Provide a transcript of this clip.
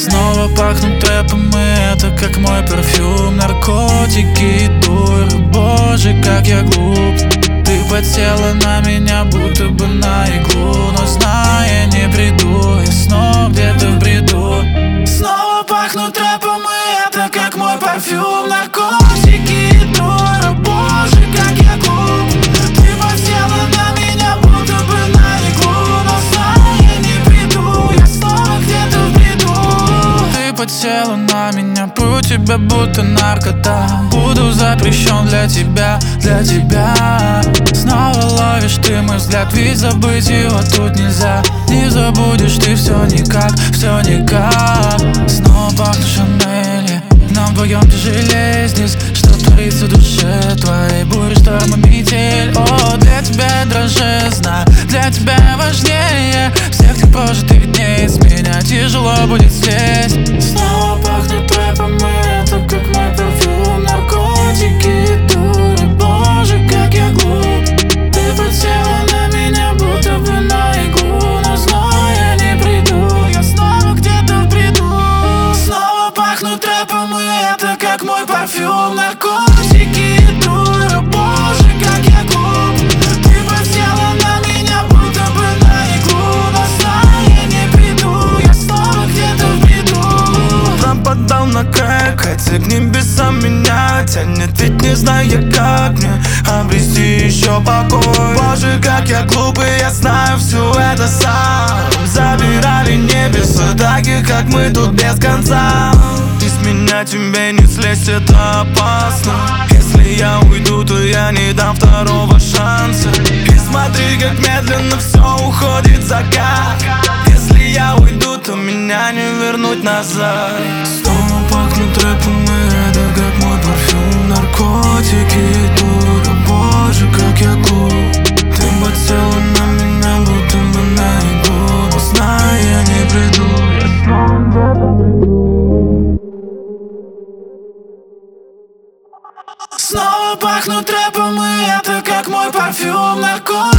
Снова пахнут трэпом, и это как мой парфюм. Наркотики и дур, боже, как я глуп. Ты подсела на меня, будто бы на иглу. Но зная, не приду, я снова где-то в бреду. Снова пахнут трэпом, и это как мой парфюм. Наркотики и дур, боже, как я глуп. Ты подсела на меня, будто бы на иглу. Но зная, не приду, я снова где-то в бреду. Ты подсела на меня, про тебя будто наркота. Буду запрещен для тебя, для тебя. Снова ловишь ты мой взгляд, ведь забыть его тут нельзя. Не забудешь ты все никак, все никак. Снова пахнет Шанель, нам вдвоем тяжелее здесь. Что творится в душе твоей, буря, шторм и метель. О, для тебя дрожжи, знаю, для тебя важнее всех тех прожитых дней. С меня тяжело будет слезть. Снова пахнет трэпом, и это как мой парфюм. Наркотики и дуры, боже, как я глуп. Ты подсела на меня, будто бы на иглу. Но зная, не приду, я снова где-то в бреду. Снова пахнут трэпом, и это как мой парфюм. Наркотики и дуры, боже, как я глуп. Ты подсела на меня, будто бы на иглу. Но зная, не приду, я снова где-то в бреду. Пропадал на крэк, хотя к небесам меня тянет. Ведь не знаю я, как мне обрести еще покой. Боже, как я глупый, я знаю все это сам. Забирали небеса, таких как мы тут без конца. Из меня тебе не слезть, это опасно. Если я уйду, то я не дам второго шанса. И смотри, как медленно все уходит в закат. Если я уйду, то меня не вернуть назад. Снова пахнут трэпом, и это как мой парфюм. Наркотики и дура, боже, как я глуп. Ты подсела на меня, будто бы на иглу. Но зная, я не приду, я снова где-то приду. Снова пахнут трэпом, и это как мой парфюм. Наркотики